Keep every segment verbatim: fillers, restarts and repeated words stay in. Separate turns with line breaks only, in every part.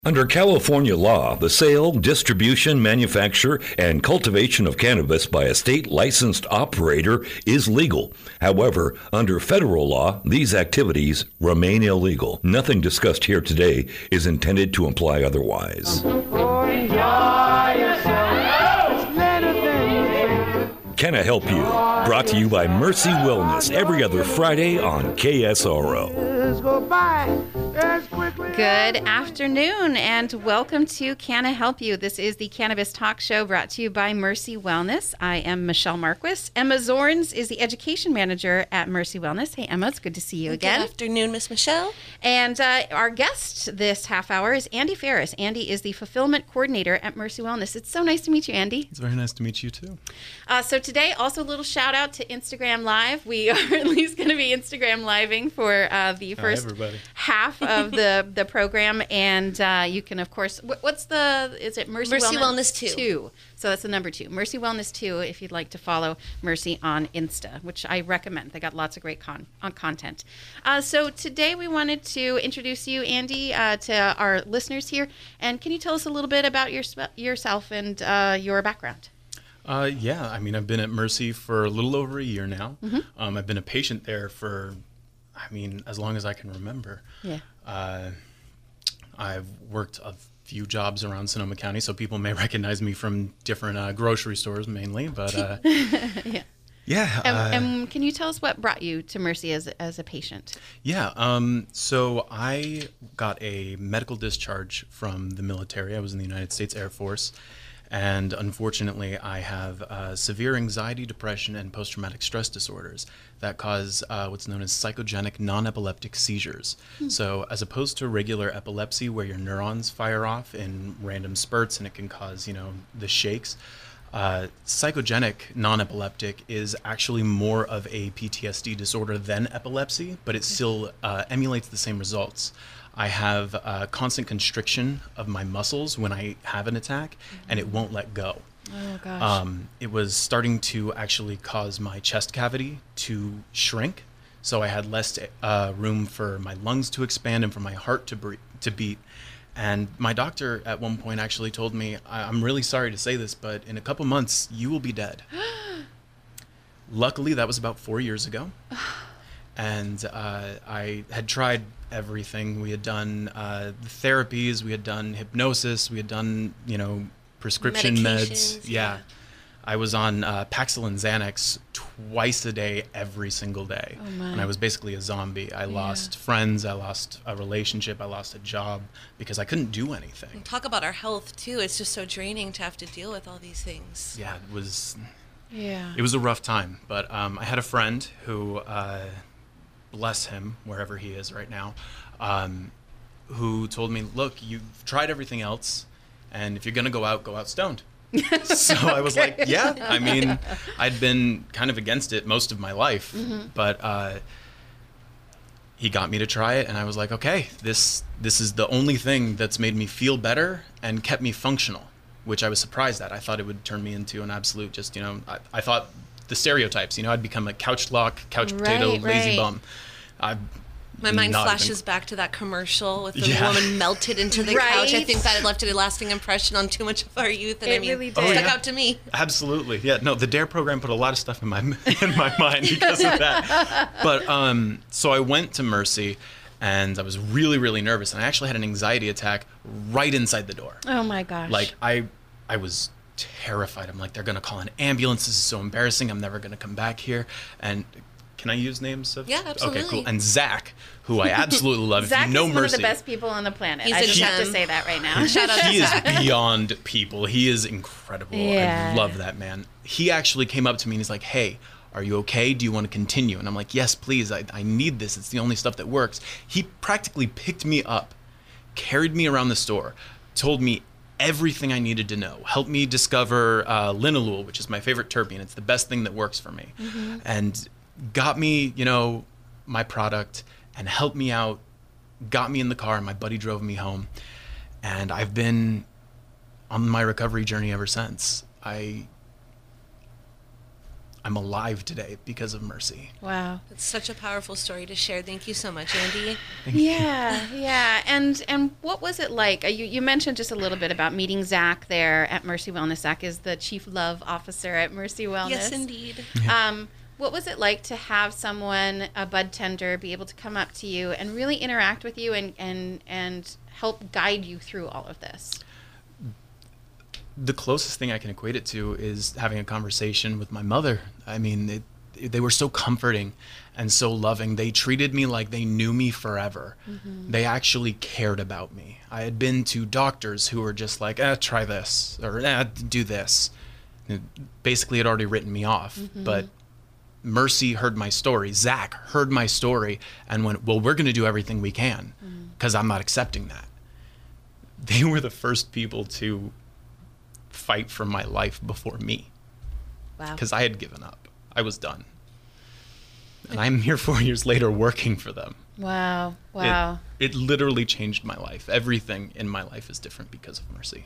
Under California law, the sale, distribution, manufacture, and cultivation of cannabis by a state licensed operator is legal. However, under federal law, these activities remain illegal. Nothing discussed here today is intended to imply otherwise. Can I Help You? Brought to you by Mercy Wellness every other Friday on K S R O.
Good afternoon and welcome to Can I Help You? This is the Cannabis Talk Show brought to you by Mercy Wellness. I am Michelle Marquis. Emma Zorns is the Education Manager at Mercy Wellness. Hey, Emma, it's good to see you again.
Good afternoon, Miss Michelle.
And uh, our guest this half hour is Andy Ferris. Andy is the Fulfillment Coordinator at Mercy Wellness. It's so nice to meet you, Andy.
It's very nice to meet you, too.
Uh, so today, also a little shout out to Instagram Live. We are at least going to be Instagram living for uh, the first
Hi,
half of the, the program. And uh, you can, of course, what's the, is it Mercy,
Mercy
Wellness,
Wellness two.
two? So that's the number two. Mercy Wellness two, if you'd like to follow Mercy on Insta, which I recommend. They got lots of great con- on content. Uh, so today we wanted to introduce you, Andy, uh, to our listeners here. And can you tell us a little bit about your, yourself and uh, your background?
Uh, yeah, I mean, I've been at Mercy for a little over a year now.
Mm-hmm.
Um, I've been a patient there for, I mean, as long as I can remember.
Yeah.
Uh, I've worked a few jobs around Sonoma County, so people may recognize me from different uh, grocery stores mainly. But uh,
yeah.
Yeah.
And,
uh,
and can you tell us what brought you to Mercy as as a patient?
Yeah. Um, so I got a medical discharge from the military. I was in the United States Air Force. And unfortunately, I have uh, severe anxiety, depression, and post-traumatic stress disorders that cause uh, what's known as psychogenic non-epileptic seizures. Hmm. So as opposed to regular epilepsy where your neurons fire off in random spurts and it can cause, you know, the shakes, uh, psychogenic non-epileptic is actually more of a P T S D disorder than epilepsy, but it still uh, emulates the same results. I have uh, constant constriction of my muscles when I have an attack, mm-hmm. and it won't let go.
Oh, gosh.
Um, it was starting to actually cause my chest cavity to shrink, so I had less uh, room for my lungs to expand and for my heart to, bre- to beat. And my doctor at one point actually told me, I- I'm really sorry to say this, but in a couple months, you will be dead. Luckily, that was about four years ago. And uh, I had tried everything. We had done uh, therapies, we had done hypnosis, we had done, you know, prescription meds. Yeah. yeah. I was on uh, Paxil and Xanax twice a day, every single day.
Oh, my.
And I was basically a zombie. I yeah. lost friends, I lost a relationship, I lost a job because I couldn't do anything.
And talk about our health, too. It's just so draining to have to deal with all these things.
Yeah, it was,
yeah.
it was a rough time. But um, I had a friend who... Uh, bless him, wherever he is right now, um, who told me, look, you've tried everything else, and if you're going to go out, go out stoned. So okay. I was like, yeah. I mean, I'd been kind of against it most of my life, mm-hmm. but uh, he got me to try it, and I was like, okay, this this is the only thing that's made me feel better and kept me functional, which I was surprised at. I thought it would turn me into an absolute just, you know, I, I thought... the stereotypes, you know, I'd become a couch lock, couch
right,
potato, lazy
right.
bum. I
My mind flashes even... back to that commercial with the
yeah.
woman melted into the
right?
couch. I think that had left a lasting impression on too much of our youth, and
it
I mean,
really did.
stuck
oh, yeah.
out to me.
Absolutely, yeah. No, the DARE program put a lot of stuff in my in my mind because of that. But um, so I went to Mercy, and I was really, really nervous, and I actually had an anxiety attack right inside the door.
Oh my gosh!
Like I, I was. terrified. I'm like, they're gonna call an ambulance. This is so embarrassing. I'm never gonna come back here. And can I use names of?
Yeah, absolutely.
Okay, cool. And Zach, who I absolutely love.
Zach
if you know
is
Mercy,
one of the best people on the planet.
He's
I just
a
have to
gem.
say that right now.
Shout out
he
to
is
Zach.
beyond people. He is incredible.
Yeah.
I love that man. He actually came up to me and he's like, hey, are you okay? Do you want to continue? And I'm like, yes, please. I, I need this. It's the only stuff that works. He practically picked me up, carried me around the store, told me everything I needed to know, helped me discover uh, linalool, which is my favorite terpene. It's the best thing that works for me. Mm-hmm. And got me, you know, my product and helped me out, got me in the car, and my buddy drove me home. And I've been on my recovery journey ever since. I I'm alive today because of Mercy.
Wow.
It's such a powerful story to share. Thank you so much, Andy.
Yeah, yeah. And and what was it like? Uh, You, you mentioned just a little bit about meeting Zach there at Mercy Wellness. Zach is the Chief Love Officer at Mercy Wellness.
Yes, indeed.
Um, what was it like to have someone, a bud tender, be able to come up to you and really interact with you and, and, and help guide you through all of this?
The closest thing I can equate it to is having a conversation with my mother. I mean, it, it, they were so comforting and so loving. They treated me like they knew me forever. Mm-hmm. They actually cared about me. I had been to doctors who were just like, eh, try this, or eh, do this. And basically had already written me off. Mm-hmm. But Mercy heard my story. Zach heard my story and went, well, we're going to do everything we can because mm-hmm. I'm not accepting that. They were the first people to fight for my life before me.
Wow.
Because I had given up. I was done. And I'm here four years later working for them.
Wow. Wow.
It, it literally changed my life. Everything in my life is different because of Mercy.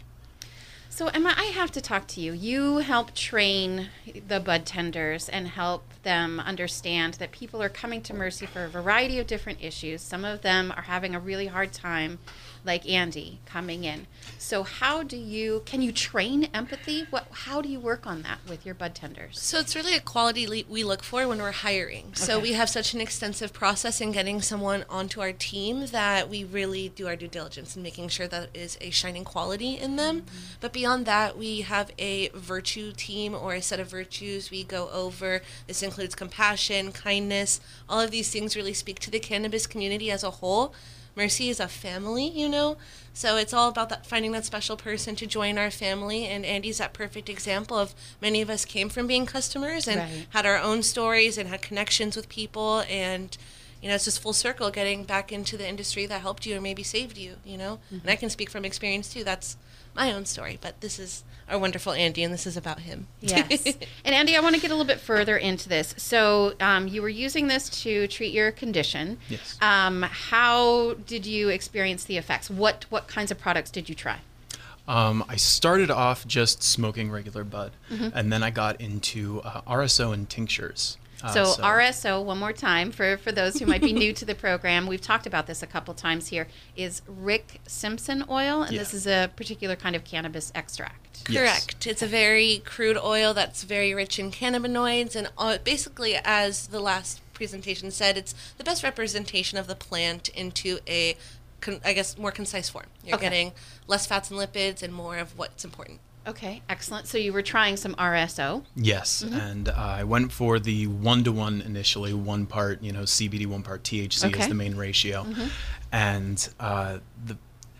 So, Emma, I have to talk to you. You help train the bud tenders and help them understand that people are coming to Mercy for a variety of different issues. Some of them are having a really hard time, like Andy coming in. So how do you, can you train empathy? What, how do you work on that with your bud tenders?
So it's really a quality le- we look for when we're hiring. Okay. So we have such an extensive process in getting someone onto our team that we really do our due diligence in making sure that is a shining quality in them. Mm-hmm. But beyond that, we have a virtue team or a set of virtues we go over. This includes compassion, kindness. All of these things really speak to the cannabis community as a whole. Mercy is a family, you know, so it's all about that, finding that special person to join our family, and Andy's that perfect example of many of us came from being customers and right. had our own stories and had connections with people, and, you know, it's just full circle getting back into the industry that helped you or maybe saved you, you know, mm-hmm. and I can speak from experience too. That's my own story, but this is our wonderful Andy, and this is about him.
Yes. And Andy, I want to get a little bit further into this. So um, you were using this to treat your condition.
Yes.
Um, how did you experience the effects? What what kinds of products did you try?
Um, I started off just smoking regular bud,
mm-hmm.
and then I got into uh, R S O and tinctures. Uh,
so, so R S O, one more time, for, for those who might be new to the program, we've talked about this a couple times here, is Rick Simpson oil, and yeah. this is a particular kind of cannabis extract.
Correct.
Yes.
It's a very crude oil that's very rich in cannabinoids, and uh, basically, as the last presentation said, it's the best representation of the plant into a, con- I guess, more concise form. You're
okay.
getting less fats and lipids and more of what's important.
Okay, excellent. So you were trying some R S O.
Yes, mm-hmm. and uh, I went for the one-to-one initially, one part, you know, C B D, one part T H C
okay.
is the main ratio.
Mm-hmm.
And uh, the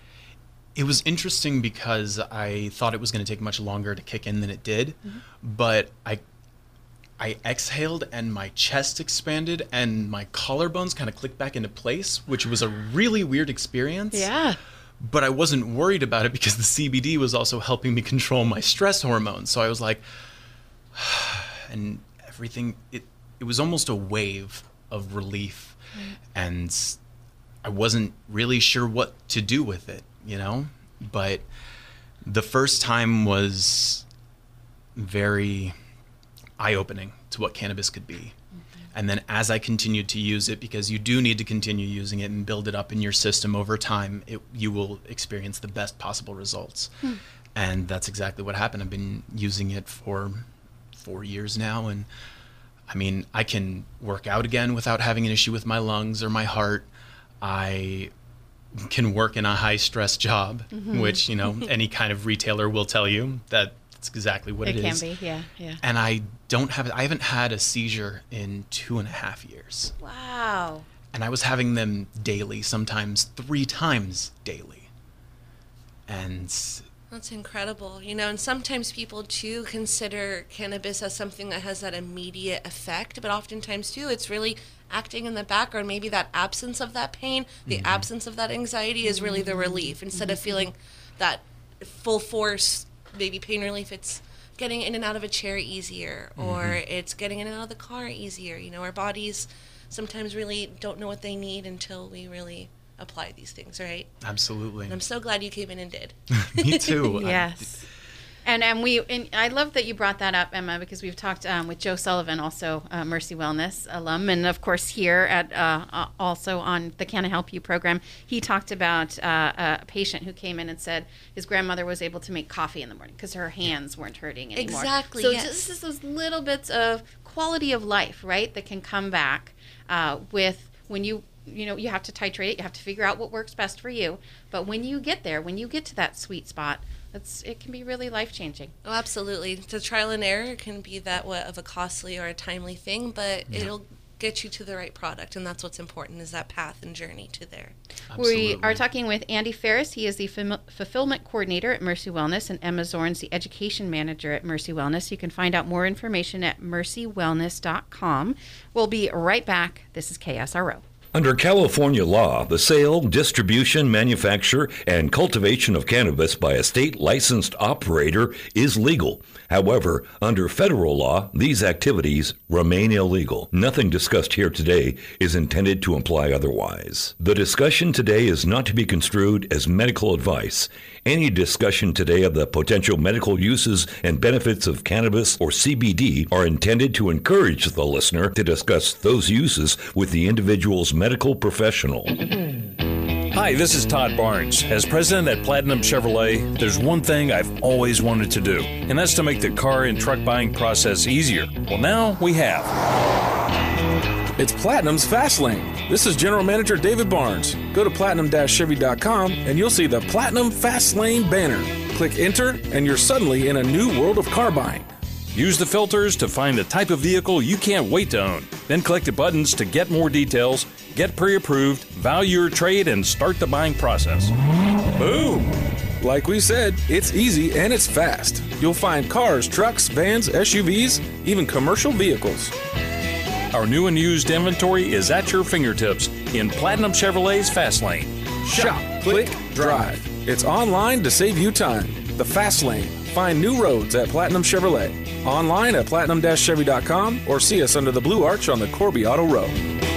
it was interesting because I thought it was going to take much longer to kick in than it did, mm-hmm. but I I exhaled and my chest expanded and my collarbones kind of clicked back into place, which was a really weird experience.
Yeah.
But I wasn't worried about it because the C B D was also helping me control my stress hormones. So I was like, and everything, it, it was almost a wave of relief. Mm. And I wasn't really sure what to do with it, you know? But the first time was very eye-opening to what cannabis could be. And then as I continued to use it, because you do need to continue using it and build it up in your system over time, it, you will experience the best possible results. Hmm. And that's exactly what happened. I've been using it for four years now. And I mean, I can work out again without having an issue with my lungs or my heart. I can work in a high stress job, mm-hmm. which, you know, any kind of retailer will tell you that it's exactly what it,
it
is.
It can be, yeah, yeah.
And I don't have, I haven't had a seizure in two and a half years.
Wow.
And I was having them daily, sometimes three times daily. And
that's incredible. You know, and sometimes people too consider cannabis as something that has that immediate effect, but oftentimes too, it's really acting in the background. Maybe that absence of that pain, the mm-hmm. absence of that anxiety is really the relief. Instead mm-hmm. of feeling that full force, maybe pain relief, it's getting in and out of a chair easier, or mm-hmm. it's getting in and out of the car easier. You know, our bodies sometimes really don't know what they need until we really apply these things, right?
Absolutely.
And I'm so glad you came in and did.
Me too.
Yes. And and we and I love that you brought that up, Emma, because we've talked um, with Joe Sullivan, also uh, Mercy Wellness alum, and of course here at uh, also on the Can I Help You program, he talked about uh, a patient who came in and said his grandmother was able to make coffee in the morning because her hands weren't hurting anymore.
Exactly.
So
yes.
this is those little bits of quality of life, right, that can come back uh, with when you. You know, you have to titrate it. You have to figure out what works best for you. But when you get there, when you get to that sweet spot, it's, it can be really life-changing.
Oh, absolutely. The trial and error can be that what of a costly or a timely thing, but yeah. it'll get you to the right product, and that's what's important is that path and journey to there.
Absolutely. We are talking with Andy Ferris. He is the fam- fulfillment coordinator at Mercy Wellness, and Emma Zorns, the education manager at Mercy Wellness. You can find out more information at mercy wellness dot com. We'll be right back. This is K S R O.
Under California law, the sale, distribution, manufacture, and cultivation of cannabis by a state licensed operator is legal. However, under federal law, these activities remain illegal. Nothing discussed here today is intended to imply otherwise. The discussion today is not to be construed as medical advice. Any discussion today of the potential medical uses and benefits of cannabis or C B D are intended to encourage the listener to discuss those uses with the individual's medical professional.
Hi, this is Todd Barnes. As president at Platinum Chevrolet, there's one thing I've always wanted to do, and that's to make the car and truck buying process easier. Well, now we have.
It's Platinum's Fast Lane. This is General Manager David Barnes. Go to platinum dash chevy dot com and you'll see the Platinum Fast Lane banner. Click enter and you're suddenly in a new world of car buying.
Use the filters to find the type of vehicle you can't wait to own. Then click the buttons to get more details, get pre-approved, value your trade, and start the buying process. Boom!
Like we said, it's easy and it's fast. You'll find cars, trucks, vans, S U Vs, even commercial vehicles.
Our new and used inventory is at your fingertips in Platinum Chevrolet's Fast Lane.
Shop, click, drive. It's online to save you time. The Fast Lane. Find new roads at Platinum Chevrolet. Online at platinum dash chevy dot com or see us under the blue arch on the Corby Auto Row.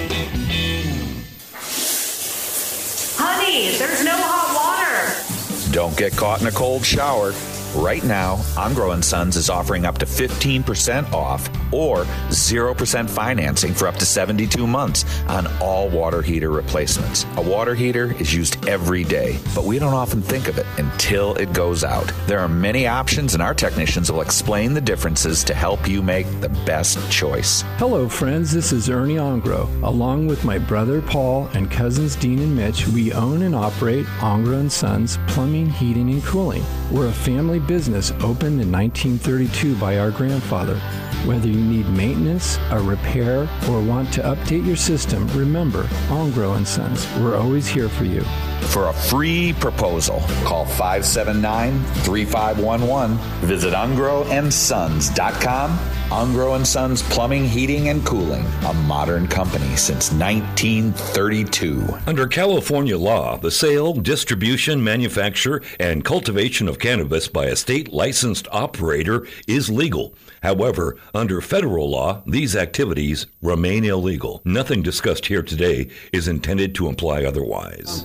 Honey, there's no hot water.
Don't get caught in a cold shower. Right now, Ongro and Sons is offering up to fifteen percent off or zero percent financing for up to seventy-two months on all water heater replacements. A water heater is used every day, but we don't often think of it until it goes out. There are many options, and our technicians will explain the differences to help you make the best choice.
Hello, friends. This is Ernie Ongro. Along with my brother Paul and cousins Dean and Mitch, we own and operate Ongro and Sons Plumbing, Heating, and Cooling. We're a family business opened in nineteen thirty-two by our grandfather. Whether you need maintenance, a repair, or want to update your system, remember, Ongro and Sons. We're always here for you.
For a free proposal, call five seven nine, three five one one. Visit ongro and sons dot com. Ongro and Sons Plumbing, Heating, and Cooling, a modern company since nineteen thirty-two.
Under California law, the sale, distribution, manufacture, and cultivation of cannabis by a state licensed operator is legal. However, under federal law, these activities remain illegal. Nothing discussed here today is intended to imply otherwise.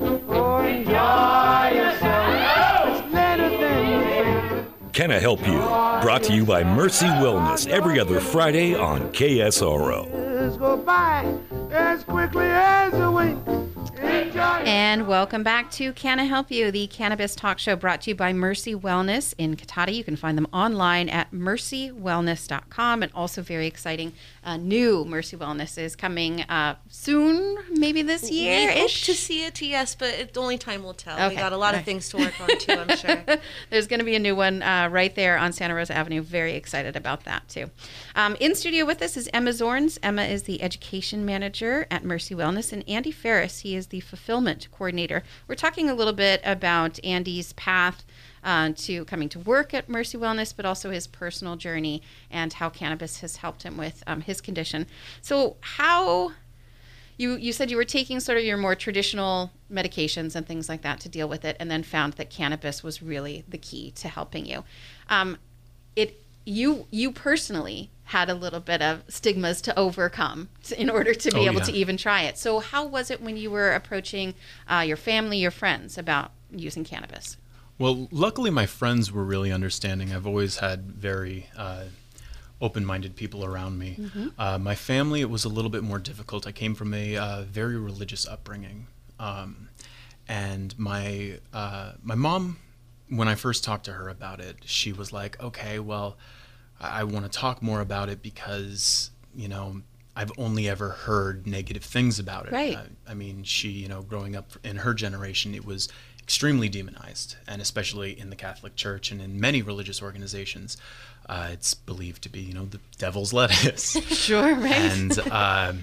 Can I Help You? Brought to you by Mercy Wellness every other Friday on K S R O.
Go by as quickly as a wink.
And welcome back to Can I Help You, the cannabis talk show brought to you by Mercy Wellness in Cotati. You can find them online at mercy wellness dot com. And also very exciting, uh, new Mercy Wellness is coming uh, soon, maybe this year.
We hope to see it, yes, but it, only time will tell.
Okay.
We got a lot of things to work on, too, I'm sure.
There's going to be a new one uh, right there on Santa Rosa Avenue. Very excited about that, too. Um, in studio with us is Emma Zorns. Emma is the education manager at Mercy Wellness, and Andy Ferris, he is the fulfillment coordinator. We're talking a little bit about Andy's path uh, to coming to work at Mercy Wellness, but also his personal journey and how cannabis has helped him with um, his condition. So how, you, you said you were taking sort of your more traditional medications and things like that to deal with it, and then found that cannabis was really the key to helping you. Um, it you you personally had a little bit of stigmas to overcome in order to be
Oh,
able
yeah.
to even try it. So how was it when you were approaching uh, your family, your friends about using cannabis?
Well, luckily my friends were really understanding. I've always had very uh, open-minded people around me. Mm-hmm. Uh, my family, it was a little bit more difficult. I came from a uh, very religious upbringing. Um, and my uh, my mom, when I first talked to her about it, she was like, okay, well, I, I want to talk more about it because, you know, I've only ever heard negative things about it.
Right.
Uh, I mean, she, you know, growing up in her generation, it was extremely demonized, and especially in the Catholic Church and in many religious organizations, uh, it's believed to be, you know, the devil's lettuce.
Sure, right.
And uh,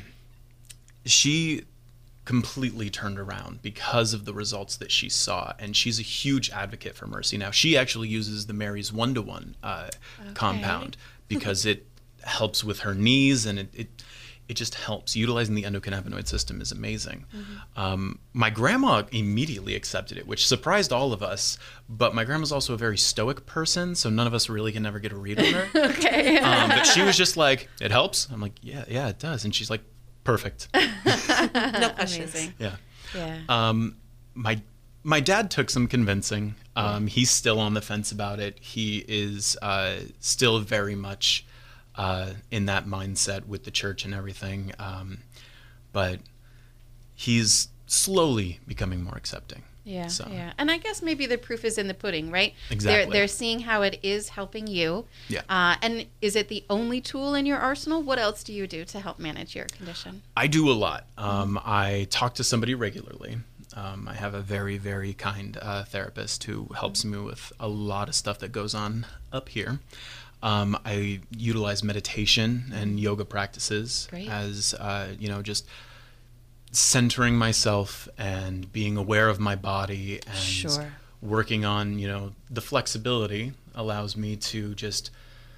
she completely turned around because of the results that she saw, and she's a huge advocate for Mercy now. She actually uses the Mary's one-to-one uh, okay. compound because it helps with her knees, and it, it it just helps. Utilizing the endocannabinoid system is amazing. Mm-hmm. Um, my grandma immediately accepted it, which surprised all of us, but my grandma's also a very stoic person, so none of us really can ever get a read on her.
Okay.
Um, but she was just like, it helps? I'm like, yeah, yeah, it does. And she's like, perfect.
No questions.
Amazing.
Yeah.
Yeah.
Um, my my dad took some convincing. Um, he's still on the fence about it. He is uh, still very much uh, in that mindset with the church and everything. Um, but he's slowly becoming more accepting.
Yeah,
so.
yeah. And I guess maybe the proof is in the pudding, right?
Exactly.
They're, they're seeing how it is helping you.
Yeah.
Uh, and is it the only tool in your arsenal? What else do you do to help manage your condition?
I do a lot. Um, mm-hmm. I talk to somebody regularly. Um, I have a very, very kind uh, therapist who helps me with a lot of stuff that goes on up here. Um, I utilize meditation and yoga practices
Great.
as, uh, you know, just centering myself and being aware of my body and
sure.
working on, you know, the flexibility allows me to just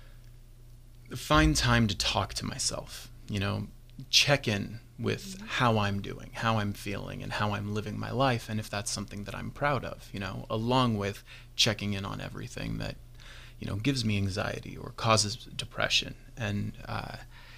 find time to talk to myself, you know, check in with how I'm doing, how I'm feeling, and how I'm living my life, and if that's something that I'm proud of, you know, along with checking in on everything that, you know, gives me anxiety or causes depression. And uh,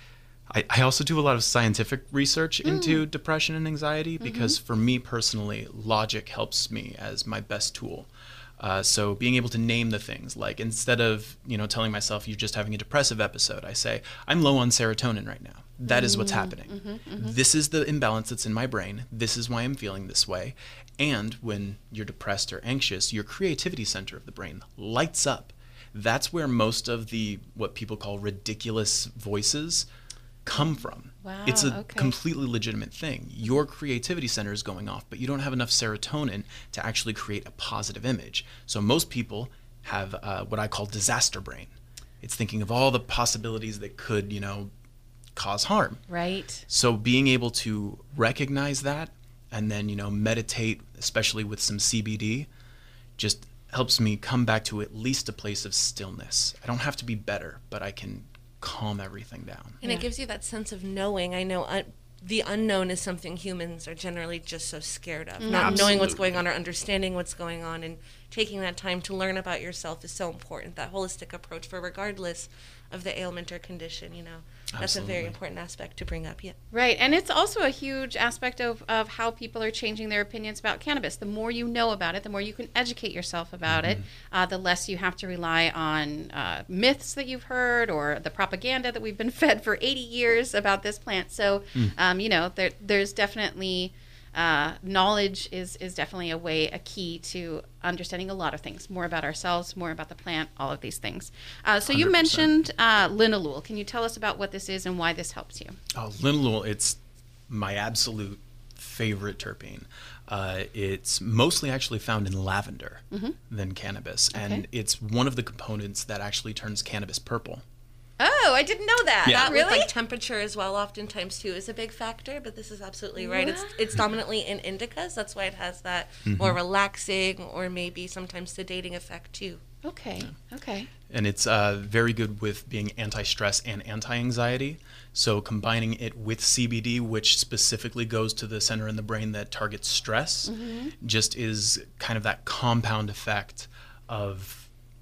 I, I also do a lot of scientific research mm. into depression and anxiety because mm-hmm. for me personally, logic helps me as my best tool. Uh, so being able to name the things, like instead of, you know, telling myself you're just having a depressive episode, I say, I'm low on serotonin right now. That is what's happening. Mm-hmm, mm-hmm. This is the imbalance that's in my brain. This is why I'm feeling this way. And when you're depressed or anxious, your creativity center of the brain lights up. That's where most of the, what people call ridiculous voices come from.
Wow,
it's a
okay.
completely legitimate thing. Your creativity center is going off, but you don't have enough serotonin to actually create a positive image. So most people have uh, what I call disaster brain. It's thinking of all the possibilities that could, you know, cause harm.
Right.
So being able to recognize that and then, you know, meditate, especially with some C B D, just helps me come back to at least a place of stillness. I don't have to be better, but I can calm everything down.
And
yeah.
it gives you that sense of knowing. I know uh, the unknown is something humans are generally just so scared of. Mm, Not absolutely. knowing what's going on or understanding what's going on, and taking that time to learn about yourself is so important. That holistic approach for regardless of the ailment or condition, you know. That's Absolutely. a very important aspect to bring up, yeah.
Right, and it's also a huge aspect of, of how people are changing their opinions about cannabis. The more you know about it, the more you can educate yourself about mm-hmm. it, uh, the less you have to rely on uh, myths that you've heard or the propaganda that we've been fed for eighty years about this plant. So, mm. um, you know, there, there's definitely... Uh, knowledge is, is definitely a way, a key to understanding a lot of things, more about ourselves, more about the plant, all of these things. Uh, so you one hundred percent. mentioned uh, linalool. Can you tell us about what this is and why this helps you?
Oh, linalool, it's my absolute favorite terpene. Uh, it's mostly actually found in lavender mm-hmm. than cannabis,
okay.
and it's one of the components that actually turns cannabis purple.
Oh, I didn't know that.
Yeah.
That
really?
with like temperature as well, oftentimes too, is a big factor. But this is absolutely right. What? It's it's dominantly in indicas. That's why it has that mm-hmm. more relaxing or maybe sometimes sedating effect too.
Okay. Yeah. Okay.
And it's uh, very good with being anti-stress and anti-anxiety. So combining it with C B D, which specifically goes to the center in the brain that targets stress, mm-hmm. just is kind of that compound effect of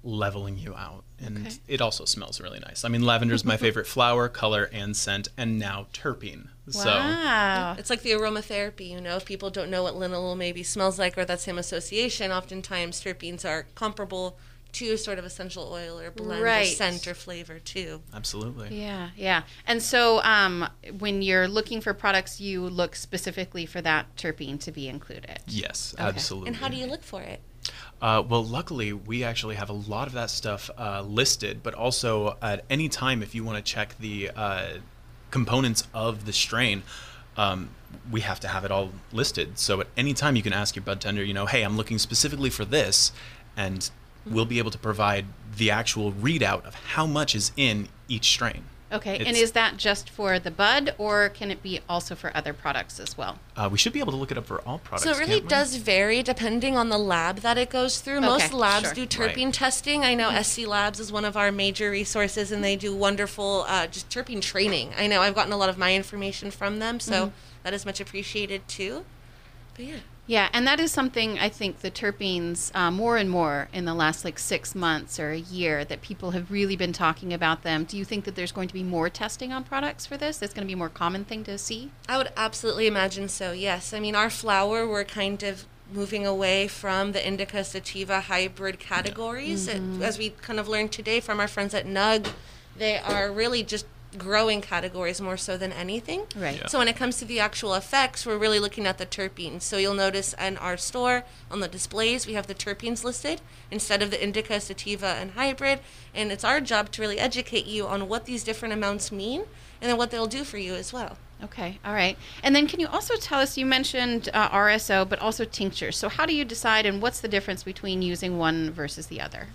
leveling you out. And
Okay.
it also smells really nice. I mean, lavender is my favorite flower, color, and scent, and now terpene. So
Wow.
It's like the aromatherapy, you know, if people don't know what linalool maybe smells like or that same association, oftentimes terpenes are comparable to sort of essential oil or blend or
Right.
scent or flavor too.
absolutely.
Yeah, yeah. And so um, when you're looking for products, you look specifically for that terpene to be included.
Yes,
Okay.
absolutely.
And how do you look for it?
Uh, well, luckily, we actually have a lot of that stuff uh, listed, but also at any time, if you want to check the uh, components of the strain, um, we have to have it all listed. So at any time, you can ask your bud tender, you know, hey, I'm looking specifically for this, and we'll be able to provide the actual readout of how much is in each strain.
Okay, and
It's-
is that just for the bud, or can it be also for other products as well?
Uh, we should be able to look it up for all products.
So it really
can't we?
does vary depending on the lab that it goes through. Most
Okay,
labs
sure.
do terpene
Right.
testing. I know S C Labs is one of our major resources, and they do wonderful uh, just terpene training. I know I've gotten a lot of my information from them, so that is much appreciated too. But yeah.
Yeah, and that is something I think the terpenes uh, more and more in the last like six months or a year that people have really been talking about them. Do you think that there's going to be more testing on products for this? It's going to be a more common thing to see?
I would absolutely imagine so, yes. I mean, our flower, we're kind of moving away from the indica sativa hybrid categories. It- as we kind of learned today from our friends at N U G, they are really just growing categories more so than anything.
Right.
Yeah.
So when it comes to the actual effects, we're really looking at the terpenes. So you'll notice in our store, on the displays, we have the terpenes listed instead of the indica, sativa, and hybrid. And it's our job to really educate you on what these different amounts mean and then what they'll do for you as well.
Okay, all right. And then can you also tell us, you mentioned uh, R S O, but also tinctures. So how do you decide, and what's the difference between using one versus the other?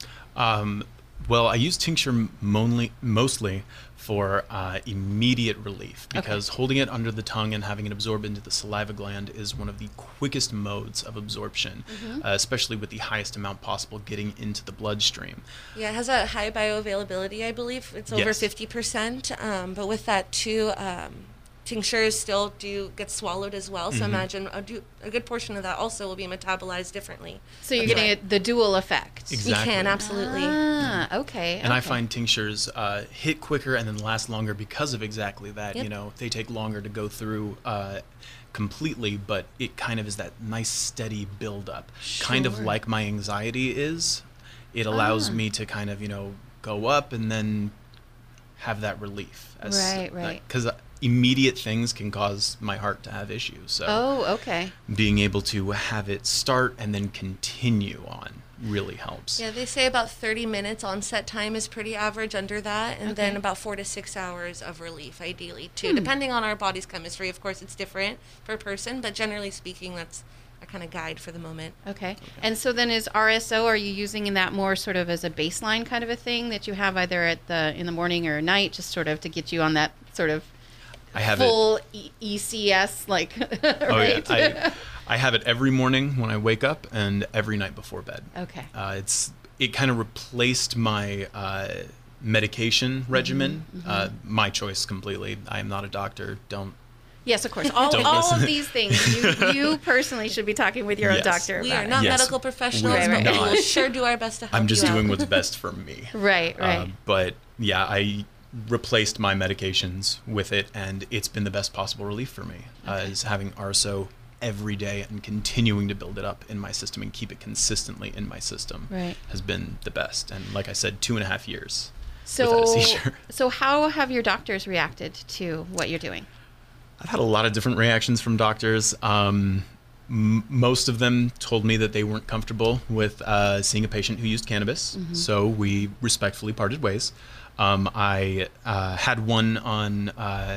Um, well, I use tincture monly, mostly for uh, immediate relief because holding it under the tongue and having it absorb into the saliva gland is one of the quickest modes of absorption, uh, especially with the highest amount possible getting into the bloodstream.
Yeah, it has a high bioavailability, I believe. It's over
Yes.
fifty percent. Um, but with that, too, um, tinctures still do get swallowed as well. So imagine a, do, a good portion of that also will be metabolized differently.
So you're
That's
getting
right.
it, the dual effect.
Exactly.
You can, absolutely.
Ah, okay.
And I
okay.
find tinctures uh, hit quicker and then last longer because of exactly that.
Yep.
You know, they take longer to go through uh, completely, but it kind of is that nice steady buildup, kind of
Sure.
like my anxiety is. It allows
Ah.
me to kind of, you know, go up and then have that relief.
Right, right.
Because immediate things can cause my heart to have issues. So
Oh, okay.
being able to have it start and then continue on really helps.
Yeah, they say about thirty minutes onset time is pretty average under that, and then
Okay.
about four to six hours of relief, ideally, too.
Hmm.
Depending on our body's chemistry, of course, it's different per person, but generally speaking, that's a kind of guide for the moment.
Okay. And so then is R S O, are you using in that more sort of as a baseline kind of a thing that you have either at the in the morning or night, just sort of to get you on that sort of
I have it.
full e- ECS, like,
Oh
right?
yeah, I, I have it every morning when I wake up and every night before bed.
Okay.
Uh, it's it kind of replaced my uh, medication regimen. Uh, my choice completely. I am not a doctor. Don't.
Yes, of course. All,
Don't
all
listen.
of these things, you, you personally should be talking with your own
Yes.
doctor
We
about
are
it.
not
Yes.
medical professionals,
Right,
but
right.
we will
Not.
sure do our best to help
I'm just
you
doing
out.
what's best for me.
Right, right.
Uh, but yeah, I replaced my medications with it, and it's been the best possible relief for me. Uh, is having R S O every day and continuing to build it up in my system and keep it consistently in my system
Right.
has been the best. And like I said, two and a half years
so,
without a seizure.
so how have your doctors reacted to what you're doing?
I've had a lot of different reactions from doctors. Um, m- most of them told me that they weren't comfortable with uh, seeing a patient who used cannabis, so we respectfully parted ways. Um, I uh, had one on uh,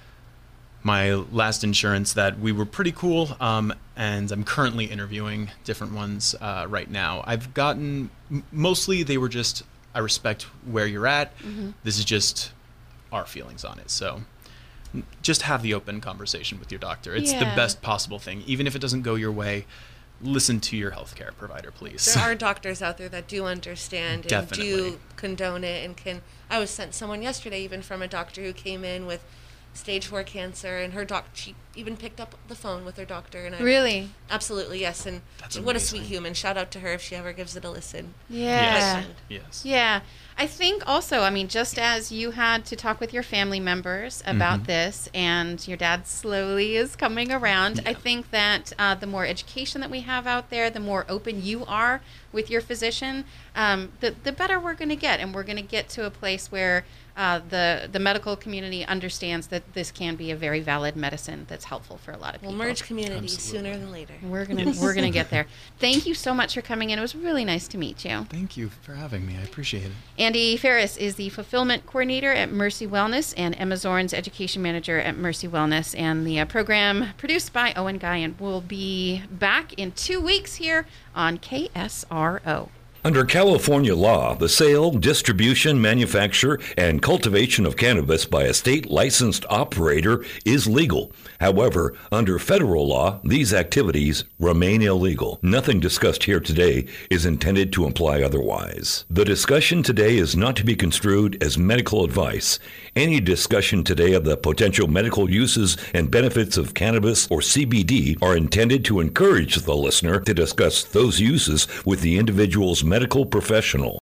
my last insurance that we were pretty cool, um, and I'm currently interviewing different ones uh, right now. I've gotten, m- mostly they were just, I respect where you're at. This is just our feelings on it. So just have the open conversation with your doctor. It's the
Yeah.
best possible thing. Even if it doesn't go your way, listen to your healthcare provider, please.
There are doctors out there that do understand and
Definitely.
do condone it and can. I was sent someone yesterday even from a doctor who came in with stage four cancer, and her doc she even picked up the phone with her doctor. And I,
Really?
Absolutely, yes. And
That's
what a
amazing.
sweet human. Shout out to her if she ever gives it a listen.
Yeah.
Yes. Yes.
Yeah. I think also, I mean, just as you had to talk with your family members about
Mhm.
this and your dad slowly is coming around, I
Yeah.
think that uh, the more education that we have out there, the more open you are with your physician, um, the, the better we're going to get. And we're going to get to a place where uh, the, the medical community understands that this can be a very valid medicine that's helpful for a lot of
We'll
people.
merge communities
Absolutely.
sooner than later.
We're gonna we're gonna get there. Thank you so much for coming in. It was really nice to meet you.
Thank you for having me. I appreciate it.
Andy Ferris is the fulfillment coordinator at Mercy Wellness, and Emma Zorn's education manager at Mercy Wellness. And the uh, program produced by Owen Guyan will be back in two weeks here on K S R O.
Under California law, the sale, distribution, manufacture, and cultivation of cannabis by a state licensed operator is legal. However, under federal law, these activities remain illegal. Nothing discussed here today is intended to imply otherwise. The discussion today is not to be construed as medical advice. Any discussion today of the potential medical uses and benefits of cannabis or C B D are intended to encourage the listener to discuss those uses with the individual's medical professional.